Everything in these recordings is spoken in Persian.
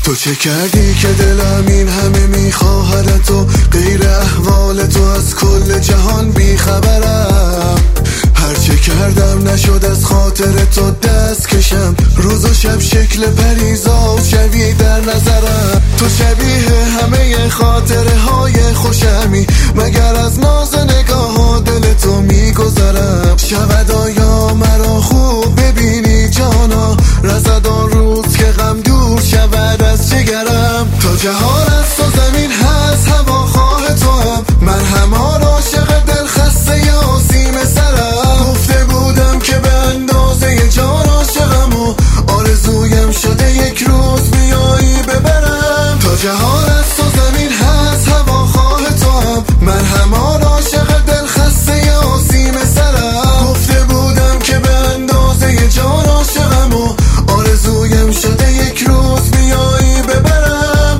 تو چه کردی که دلم این همه میخواهد تو، غیر احوال تو از کل جهان بیخبرم. هرچه کردم نشد از خاطر تو دست کشم، روز و شب شکل پریزاد شوی در نظرم. تو شبیه همه خاطره های خوشمی، مگر از ناز نگاه ها دل تو میگذرم. شود آیا مرا خوب ببینی جانا، رسد آن روز که غم دور شود از جگرم. تا جهان است و زمین هست هوا خواه تو هم، من همان عاشق دل خسته آسیم سرم. گفته بودم که به اندازه جان عاشقم و آرزویم شده یک روز بیایی ببرم. تا جهان است و زمین هست هوا خواه تو هم، من همان عاشق دل خسته آسیم سرم. گفته بودم که به اندازه جان عاشقم و آرزویم شده یک روز بیایی ببرم.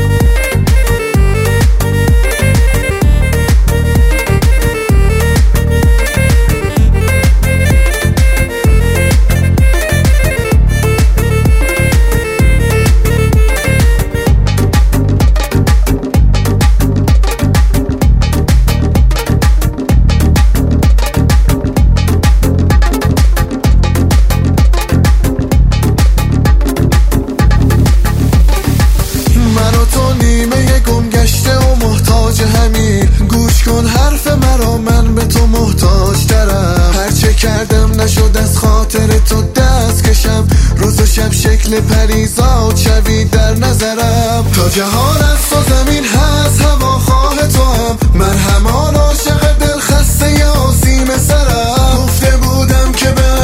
گوش کن حرف مرا، من به تو محتاج ترم. هرچه کردم نشد از خاطر تو دست کشم، روز و شب شکل پریزاد شوی در نظرم. تا جهان است و زمین هست هوا خواه تو هم، من همان عاشق دل خسته آسیم سرم. گفته بودم که به